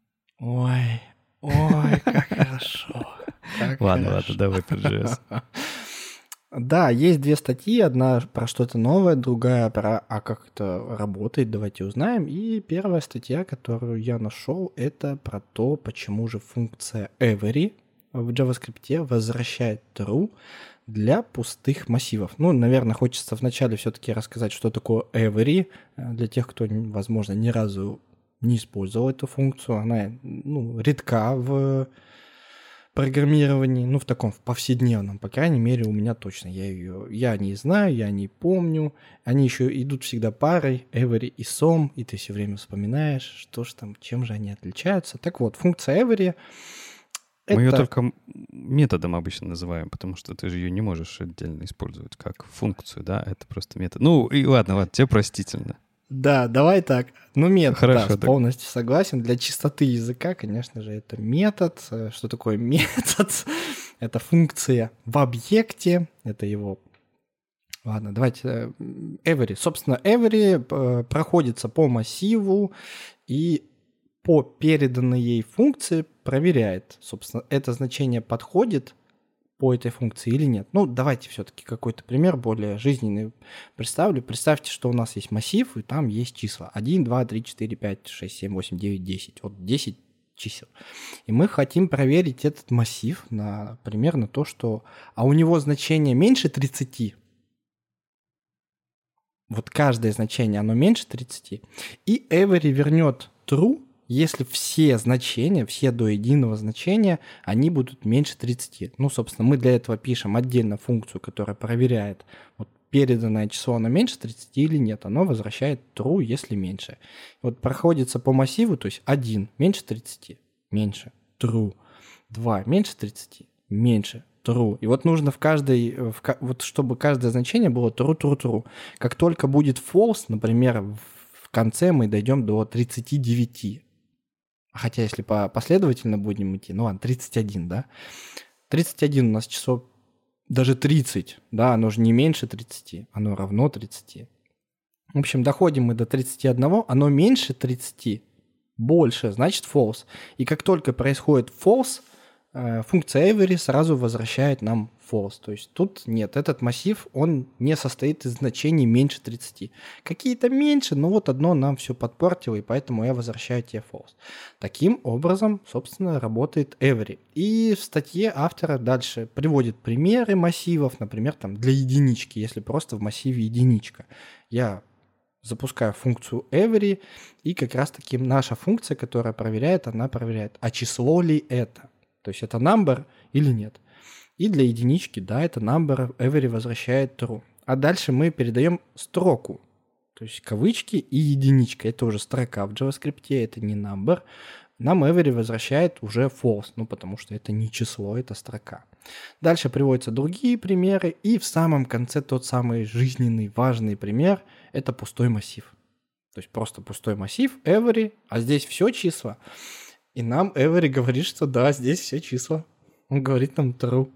Ой, ой, как хорошо. Ладно, ладно, давай про джей эс. Да, есть две статьи, одна про что-то новое, другая про а как это работает, давайте узнаем. И первая статья, которую я нашел, это про то, почему же функция every в JavaScript возвращает true для пустых массивов. Ну, наверное, хочется вначале все-таки рассказать, что такое every, для тех, кто, возможно, ни разу не использовал эту функцию. Она, ну, редка в программировании, ну, в таком, в повседневном, по крайней мере, у меня точно. Я ее, я не знаю, я не помню. Они еще идут всегда парой, every и some, и ты все время вспоминаешь, что ж там, чем же они отличаются. Так вот, функция every — Мы ее это... только методом обычно называем, потому что ты же ее не можешь отдельно использовать как функцию, да? Это просто метод. Ну, и ладно, ладно, тебе простительно. Да, давай так. Ну, метод, Хорошо, да, так. полностью согласен. Для чистоты языка, конечно же, это метод. Что такое метод? Это функция в объекте, это его... Ладно, давайте every. Собственно, every проходится по массиву и по переданной ей функции проверяет, собственно, это значение подходит по этой функции или нет. Ну, давайте все-таки какой-то пример более жизненный представлю. Представьте, что у нас есть массив, и там есть числа. один, два, три, четыре, пять, шесть, семь, восемь, девять, десять. Вот десять чисел. И мы хотим проверить этот массив на примерно то, что... А у него значение меньше тридцати. Вот каждое значение, оно меньше тридцати. И every вернет true, если все значения, все до единого значения, они будут меньше тридцати. Ну, собственно, мы для этого пишем отдельно функцию, которая проверяет, вот переданное число, оно меньше тридцати или нет. Оно возвращает true, если меньше. Вот проходится по массиву, то есть один меньше тридцати, меньше, true. два меньше тридцати, меньше, true. И вот нужно в каждой, в, вот чтобы каждое значение было true, true, true. Как только будет false, например, в конце мы дойдем до тридцати девяти. Хотя если по последовательно будем идти, ну ладно, тридцать один, да? тридцать один у нас число, даже тридцать, да, оно же не меньше тридцати, оно равно тридцати. В общем, доходим мы до тридцати одного, оно меньше тридцати, больше, значит false. И как только происходит false, функция every сразу возвращает нам false. То есть тут нет, этот массив, он не состоит из значений меньше тридцати. Какие-то меньше, но вот одно нам все подпортило, и поэтому я возвращаю тебе false. Таким образом, собственно, работает every. И в статье автора дальше приводит примеры массивов, например, там для единички, если просто в массиве единичка. Я запускаю функцию every, и как раз-таки наша функция, которая проверяет, она проверяет, а число ли это. То есть это number или нет. И для единички, да, это number, every возвращает true. А дальше мы передаем строку. То есть кавычки и единичка. Это уже строка в JavaScript, это не number. Нам every возвращает уже false, ну потому что это не число, это строка. Дальше приводятся другие примеры. И в самом конце тот самый жизненный важный пример – это пустой массив. То есть просто пустой массив, every, а здесь все числа. И нам every говорит, что да, здесь все числа. Он говорит нам true.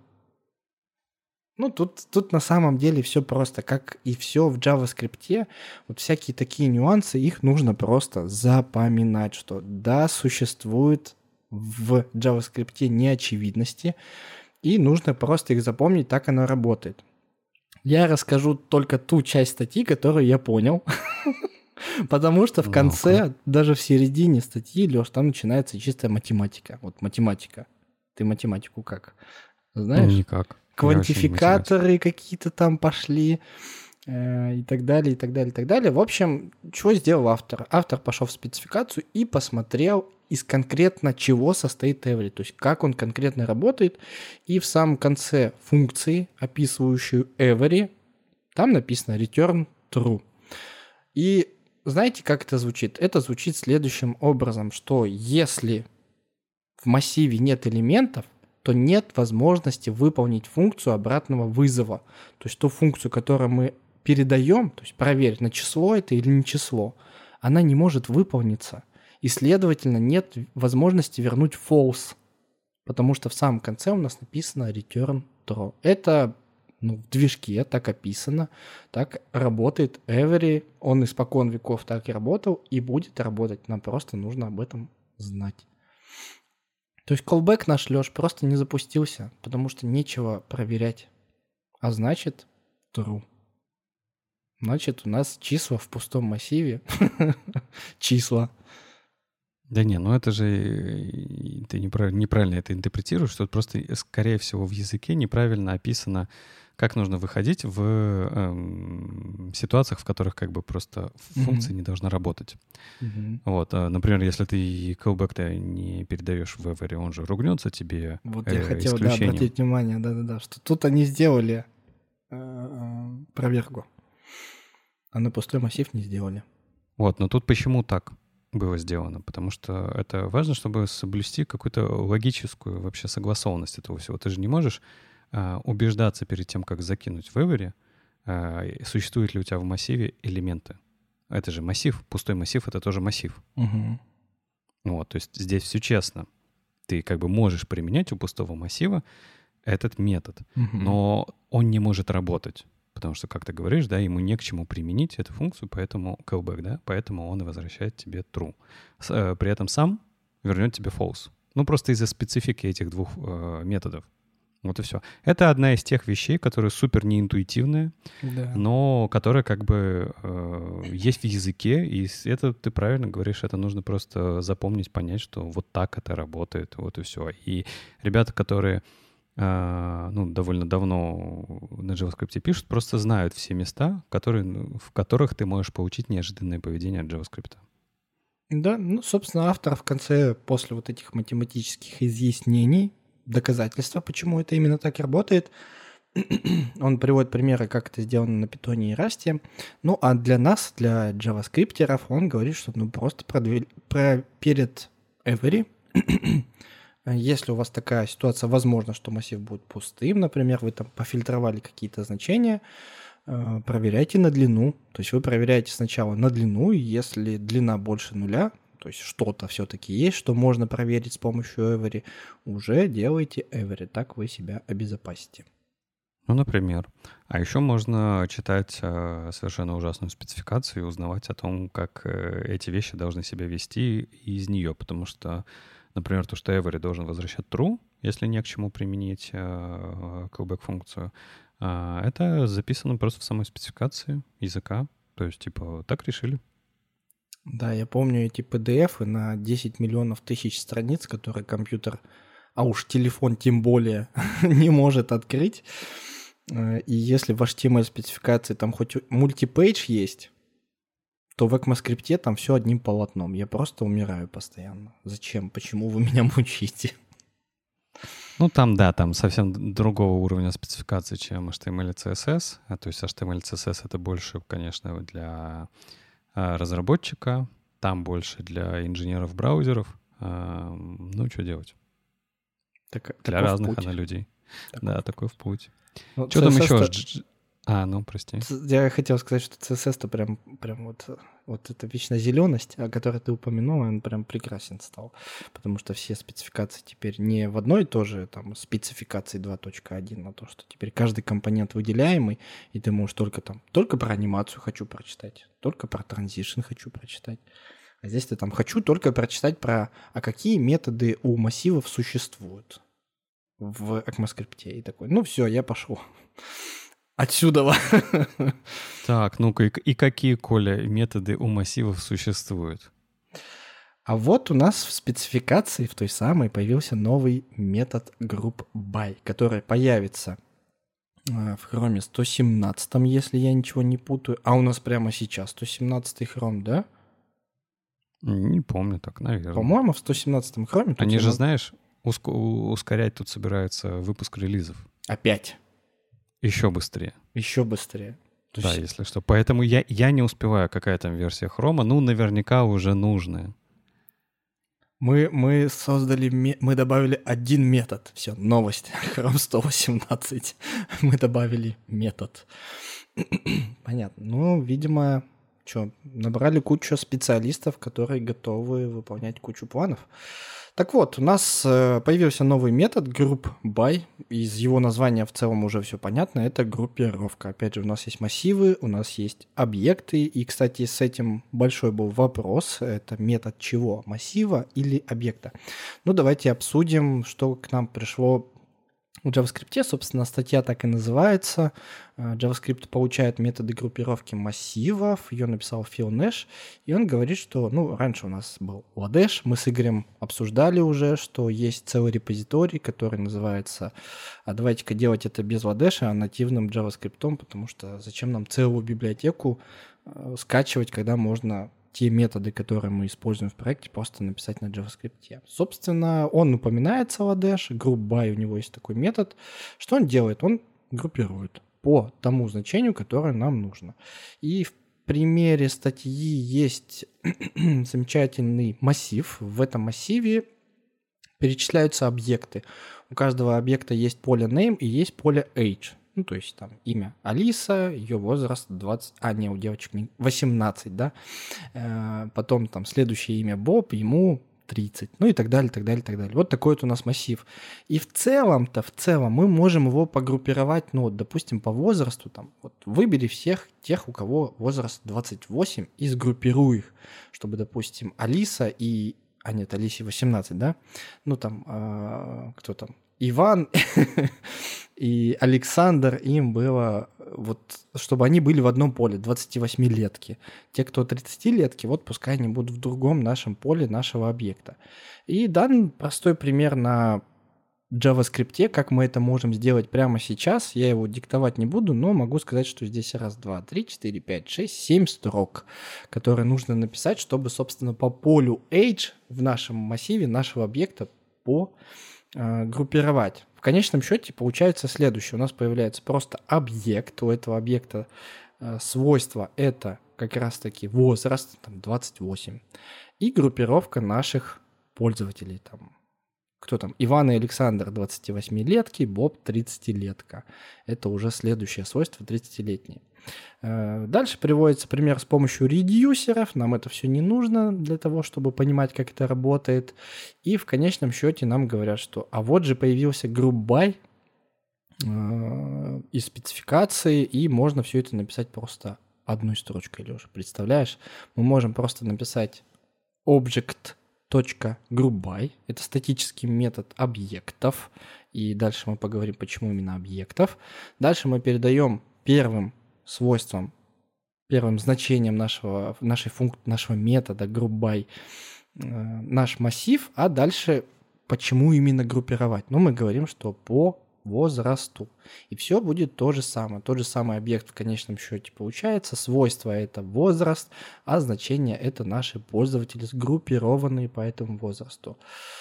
Ну, тут, тут на самом деле все просто, как и все в JavaScript. Вот всякие такие нюансы, их нужно просто запоминать, что да, существует в JavaScript неочевидности, и нужно просто их запомнить, так оно работает. Я расскажу только ту часть статьи, которую я понял. Потому что в конце, даже в середине статьи, Лёш, там начинается чистая математика. Вот математика. Ты математику как? Знаешь? Ну, никак. Квантификаторы какие-то там пошли э, и так далее, и так далее, и так далее. В общем, что сделал автор? Автор пошел в спецификацию и посмотрел, из конкретно чего состоит every, то есть как он конкретно работает. И в самом конце функции, описывающую every, там написано return true. И знаете, как это звучит? Это звучит следующим образом, что если в массиве нет элементов, то нет возможности выполнить функцию обратного вызова. То есть ту функцию, которую мы передаем, то есть проверить, на число это или не число, она не может выполниться. И, следовательно, нет возможности вернуть false, потому что в самом конце у нас написано return true. Это ну, в движке так описано, так работает every, он испокон веков так и работал и будет работать, нам просто нужно об этом знать. То есть callback наш, Лёш, просто не запустился, потому что нечего проверять. А значит, true. Значит, у нас числа в пустом массиве. Числа. Да не, ну это же ты неправильно, неправильно это интерпретируешь, что просто, скорее всего, в языке неправильно описана как нужно выходить в эм, ситуациях, в которых как бы просто функция mm-hmm. не должна работать. Mm-hmm. Вот, а, например, если ты callback-то не передаешь в Every, он же ругнется тебе. Вот э, я хотел да, обратить внимание, да-да-да, что тут они сделали э, проверку, а на пустой массив не сделали. Вот, но тут почему так было сделано? Потому что это важно, чтобы соблюсти какую-то логическую вообще согласованность этого всего. Ты же не можешь а, убеждаться перед тем, как закинуть в Every, а, существуют ли у тебя в массиве элементы. Это же массив, пустой массив — это тоже массив. Угу. Вот, то есть здесь все честно. Ты как бы можешь применять у пустого массива этот метод, угу. но он не может работать. Потому что, как ты говоришь, да, ему не к чему применить эту функцию, поэтому callback, да, поэтому он и возвращает тебе true. С, э, при этом сам вернет тебе false. Ну, просто из-за специфики этих двух э, методов. Вот и все. Это одна из тех вещей, которые супер неинтуитивные, да. но которые как бы э, есть в языке, и это, ты правильно говоришь, это нужно просто запомнить, понять, что вот так это работает, вот и все. И ребята, которые Uh, ну, довольно давно на JavaScript пишут, просто знают все места, которые, в которых ты можешь получить неожиданное поведение от JavaScript. Да, ну, собственно, автор в конце, после вот этих математических изъяснений, доказательства, почему это именно так работает, он приводит примеры, как это сделано на Python и Rust. Ну, а для нас, для JavaScripтеров, он говорит, что ну просто продвиг... про... перед Every если у вас такая ситуация, возможно, что массив будет пустым, например, вы там пофильтровали какие-то значения, проверяйте на длину. То есть вы проверяете сначала на длину, и если длина больше нуля, то есть что-то все-таки есть, что можно проверить с помощью Every, уже делайте Every, так вы себя обезопасите. Ну, например. А еще можно читать э, совершенно ужасную спецификацию и узнавать о том, как э, эти вещи должны себя вести из нее, потому что, например, то, что Every должен возвращать true, если не к чему применить э, callback-функцию, э, это записано просто в самой спецификации языка. То есть, типа, так решили. Да, я помню эти пи ди эф на десять миллионов тысяч страниц, которые компьютер, а уж телефон тем более, не может открыть. И если в эйч ти эм эль-спецификации там хоть мультипейдж есть, то в ECMAScript там все одним полотном. Я просто умираю постоянно. Зачем? Почему вы меня мучите? Ну, там, да, там совсем другого уровня спецификации, чем эйч ти эм эль и си эс эс. А, то есть эйч ти эм эль и си эс эс — это больше, конечно, для а, разработчика, там больше для инженеров браузеров. А, ну, что делать? Так, для разных она людей. Такой да, в... такой в путь. Ну, что там еще? А, ну, прости. Я хотел сказать, что си эс эс-то прям, прям вот, вот эта вечная зеленость, о которой ты упомянул, он прям прекрасен стал. Потому что все спецификации теперь не в одной и той же там, спецификации два точка один, а то, что теперь каждый компонент выделяемый, и ты можешь только там, только про анимацию хочу прочитать, только про транзишн хочу прочитать. А здесь ты там хочу только прочитать про, а какие методы у массивов существуют в ECMAScript. И такой, ну все, я пошел. Отсюда. Так, ну-ка, и, и какие, Коля, методы у массивов существуют? А вот у нас в спецификации, в той самой, появился новый метод groupBy, который появится в Chrome сто семнадцать, если я ничего не путаю. А у нас прямо сейчас сто семнадцатый Chrome, да? Не помню так, наверное. По-моему, в сто семнадцатом Chrome... Они же, знаешь, уск- ускорять тут собирается выпуск релизов. Опять? Еще быстрее. Еще быстрее. То да, есть... если что. Поэтому я, я не успеваю, какая там версия Chrome. Ну, наверняка уже нужная. Мы, мы создали, мы добавили один метод. Все, новость. Chrome сто восемнадцать. Мы добавили метод. Понятно. Ну, видимо, что, набрали кучу специалистов, которые готовы выполнять кучу планов. Так вот, у нас появился новый метод groupBy. Из его названия в целом уже все понятно. Это группировка. Опять же, у нас есть массивы, у нас есть объекты. И, кстати, с этим большой был вопрос. Это метод чего? Массива или объекта? Ну, давайте обсудим, что к нам пришло В JavaScript, собственно, статья так и называется. JavaScript получает методы группировки массивов. Ее написал Фил Нэш. И он говорит, что, ну, раньше у нас был Ладеш. Мы с Игорем обсуждали уже, что есть целый репозиторий, который называется «А давайте-ка делать это без Ладеша, а нативным JavaScript, потому что зачем нам целую библиотеку э, скачивать, когда можно те методы, которые мы используем в проекте, просто написать на JavaScript». Собственно, он упоминается Ладеш, GroupBy, у него есть такой метод. Что он делает? Он группирует по тому значению, которое нам нужно. И в примере статьи есть замечательный массив. В этом массиве перечисляются объекты. У каждого объекта есть поле name и есть поле age. Ну, то есть там имя Алиса, ее возраст двадцать... А, не, у девочек восемнадцать, да? Э, потом там следующее имя Боб, ему тридцать. Ну и так далее, так далее, так далее. Вот такой вот у нас массив. И в целом-то, в целом мы можем его погруппировать, ну, вот, допустим, по возрасту. Там, вот, выбери всех тех, у кого возраст двадцать восемь, и сгруппируй их. Чтобы, допустим, Алиса и... А нет, Алисе восемнадцать, да? Ну там, э, кто там? Иван и Александр, им было, вот, чтобы они были в одном поле, двадцативосьмилетки. Те, кто тридцатилетки, вот пускай они будут в другом нашем поле нашего объекта. И дан простой пример на JavaScript, как мы это можем сделать прямо сейчас. Я его диктовать не буду, но могу сказать, что здесь раз, два, три, четыре, пять, шесть, семь строк, которые нужно написать, чтобы, собственно, по полю age в нашем массиве нашего объекта по группировать. В конечном счете получается следующее. У нас появляется просто объект. У этого объекта э, свойство это как раз-таки возраст, там, двадцать восемь. И группировка наших пользователей. Там, кто там? Иван и Александр двадцативосьмилетки, Боб тридцатилетка. Это уже следующее свойство, тридцатилетние. Дальше приводится пример с помощью редюсеров. Нам это все не нужно для того, чтобы понимать, как это работает. И в конечном счете нам говорят, что а вот же появился GroupBy э, из спецификации, и можно все это написать просто одной строчкой, Леша. Представляешь? Мы можем просто написать object.groupby. Это статический метод объектов. И дальше мы поговорим, почему именно объектов. Дальше мы передаем первым свойством, первым значением нашего, нашей функции, нашего метода GroupBy э, наш массив, а дальше почему именно группировать? Ну, мы говорим, что по возрасту. И все будет то же самое. Тот же самый объект в конечном счете получается. Свойство это возраст, а значение это наши пользователи, сгруппированные по этому возрасту.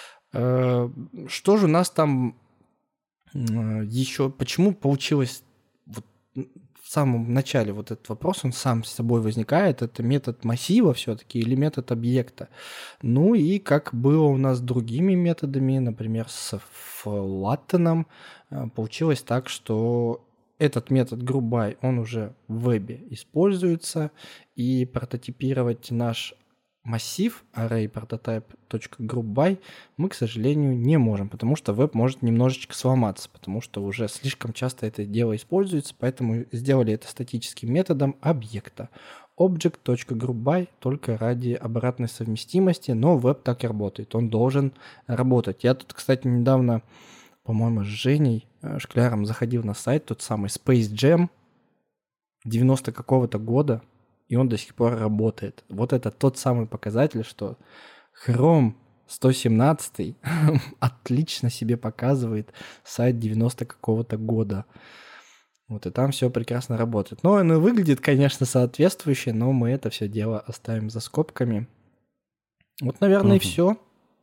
Э, что же у нас там э, еще? Почему получилось вот, в самом начале вот этот вопрос, он сам с собой возникает, это метод массива все-таки или метод объекта. Ну и как было у нас с другими методами, например, с флаттеном, получилось так, что этот метод GroupBy, он уже в вебе используется, и прототипировать наш массив array prototype.groupby мы, к сожалению, не можем, потому что веб может немножечко сломаться, потому что уже слишком часто это дело используется, поэтому сделали это статическим методом объекта object.groupby только ради обратной совместимости, но веб так и работает, он должен работать. Я тут, кстати, недавно, по-моему, с Женей Шкляром заходил на сайт, тот самый Space Jam девяностого какого-то года, и он до сих пор работает. Вот это тот самый показатель, что Chrome сто семнадцать отлично себе показывает сайт девяностого какого-то года. Вот и там все прекрасно работает. Но оно выглядит, конечно, соответствующе, но мы это все дело оставим за скобками. Вот, наверное, угу. и все.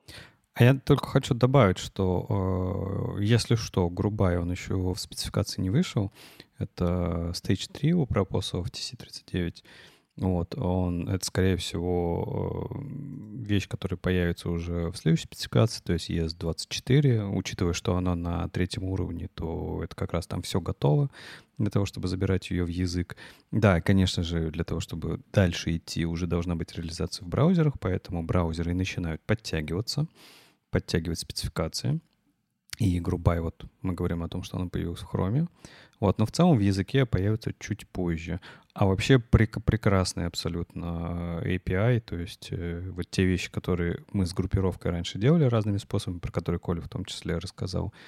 А я только хочу добавить, что э, если что, GroupBy, он еще в спецификации не вышел. Это Stage три у пропосов ти си тридцать девять. Вот, он, это, скорее всего, вещь, которая появится уже в следующей спецификации, то есть и эс двадцать четыре. Учитывая, что она на третьем уровне, то это как раз там все готово для того, чтобы забирать ее в язык. Да, конечно же, для того, чтобы дальше идти, уже должна быть реализация в браузерах, поэтому браузеры начинают подтягиваться, подтягивать спецификации. И GroupBy, вот мы говорим о том, что она появилась в Chrome. Вот, но в целом в языке появится чуть позже. А вообще прек- прекрасный абсолютно эй пи ай, то есть э, вот те вещи, которые мы с группировкой раньше делали разными способами, про которые Коля в том числе рассказал,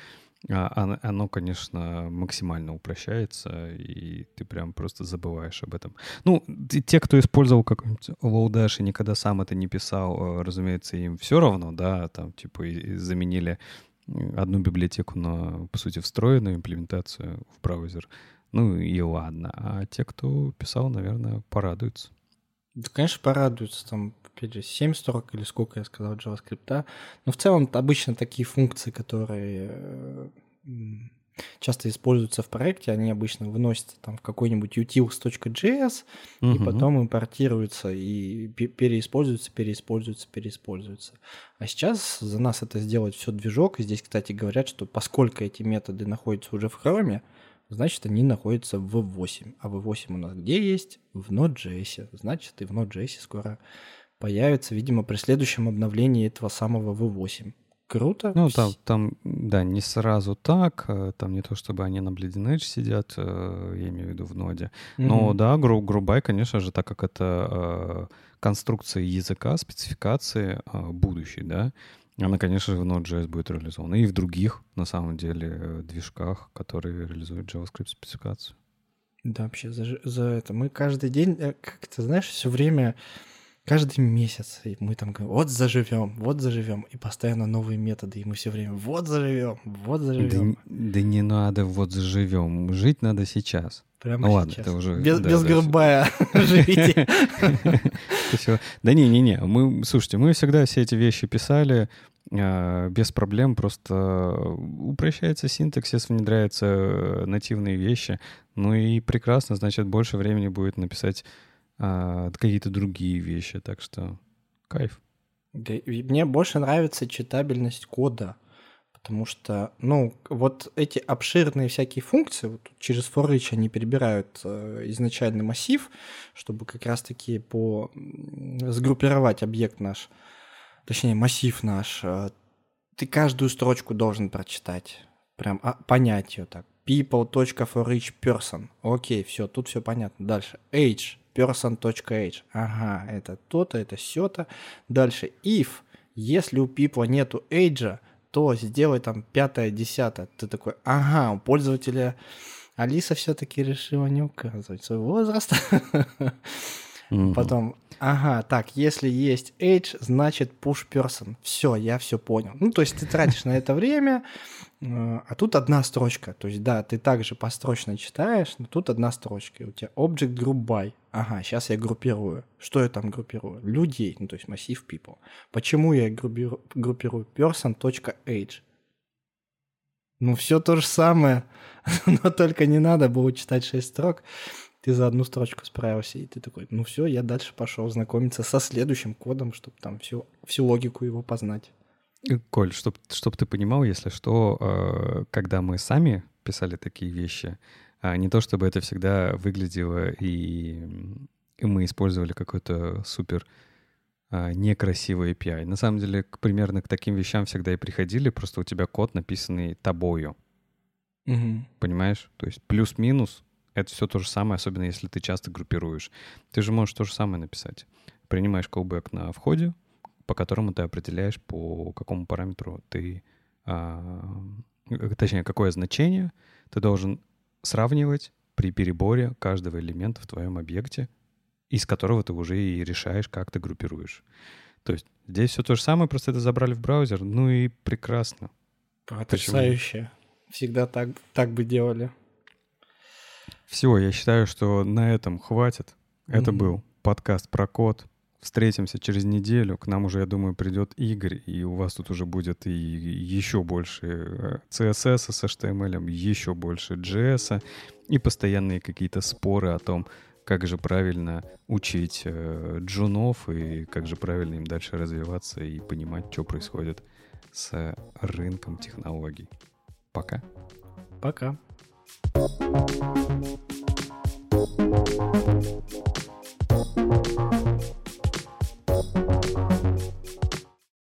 А, оно, конечно, максимально упрощается, и ты прям просто забываешь об этом. Ну, те, кто использовал какой-нибудь Lodash и никогда сам это не писал, разумеется, им все равно, да, там, типа, заменили одну библиотеку на, по сути, встроенную имплементацию в браузер. Ну и ладно. А те, кто писал, наверное, порадуются. Да, конечно, порадуются. Там семь строк или сколько я сказал JavaScript. Но в целом обычно такие функции, которые часто используются в проекте, они обычно выносятся там в какой-нибудь utils.js, uh-huh. и потом импортируются и переиспользуются, переиспользуются, переиспользуются. А сейчас за нас это сделать все движок. И здесь, кстати, говорят, что поскольку эти методы находятся уже в Chrome, значит, они находятся в ви восемь. А ви восемь у нас где есть? В Node.js. Значит, и в Node.js скоро появится, видимо, при следующем обновлении этого самого ви восемь. Круто. Ну, там, там, да, не сразу так. Там не то, чтобы они на Bleeding Edge сидят, я имею в виду в ноде. Но mm-hmm. да, гру- грубай, конечно же, так как это конструкция языка, спецификации будущей, да, она, конечно же, в Node.js будет реализована. И в других, на самом деле, движках, которые реализуют JavaScript спецификацию. Да, вообще за, за это. Мы каждый день, как ты знаешь, все время, каждый месяц мы там говорим, вот заживем, вот заживем, и постоянно новые методы, и мы все время вот заживем, вот заживем. Да, да не надо вот заживем, жить надо сейчас. Прямо ну сейчас. ладно, это уже... Без, да, без да, грубая живите. Да не-не-не, мы, слушайте, мы всегда все эти вещи писали без проблем, просто упрощается синтаксис, внедряются нативные вещи, ну и прекрасно, значит, больше времени будет написать какие-то другие вещи, так что кайф. Да, мне больше нравится читабельность кода. Потому что, ну, вот эти обширные всякие функции, вот через for each они перебирают э, изначальный массив, чтобы как раз-таки по... сгруппировать объект наш, точнее, массив наш. Э, ты каждую строчку должен прочитать, прям а, понять ее так. people.forEachPerson. Окей, все, тут все понятно. Дальше. age, person.age. Ага, это то-то, это сё-то. Дальше. if, если у people нету age, то сделай там пятое, десятое. Ты такой, ага, у пользователя Алиса все-таки решила не указывать свой возраст. Mm-hmm. Потом, ага, так, если есть age, значит push person. Все, я все понял. Ну, то есть ты тратишь на это время, а тут одна строчка. То есть, да, ты также построчно читаешь, но тут одна строчка. И у тебя object group by. Ага, сейчас я группирую. Что я там группирую? Людей, ну, то есть массив people. Почему я группирую, группирую person.age? Ну, все то же самое, но только не надо было читать шесть строк. Ты за одну строчку справился, и ты такой, ну все, я дальше пошел знакомиться со следующим кодом, чтобы там всю, всю логику его познать. Коль, чтобы чтоб ты понимал, если что, когда мы сами писали такие вещи, не то чтобы это всегда выглядело, и, и мы использовали какой-то супер некрасивый эй пи ай. На самом деле, примерно к таким вещам всегда и приходили, просто у тебя код, написанный тобою. Угу. Понимаешь? То есть плюс-минус — это все то же самое, особенно если ты часто группируешь. Ты же можешь то же самое написать. Принимаешь callback на входе, по которому ты определяешь, по какому параметру ты... А, точнее, какое значение ты должен сравнивать при переборе каждого элемента в твоем объекте, из которого ты уже и решаешь, как ты группируешь. То есть здесь все то же самое, просто это забрали в браузер, ну и прекрасно. Потрясающе. Всегда так, так бы делали. Все, я считаю, что на этом хватит. Это mm-hmm. был подкаст про код. Встретимся через неделю. К нам уже, я думаю, придет Игорь, и у вас тут уже будет и еще больше си эс эс с эйч ти эм эл, еще больше джей эс, и постоянные какие-то споры о том, как же правильно учить э, джунов и как же правильно им дальше развиваться и понимать, что происходит с рынком технологий. Пока. Пока.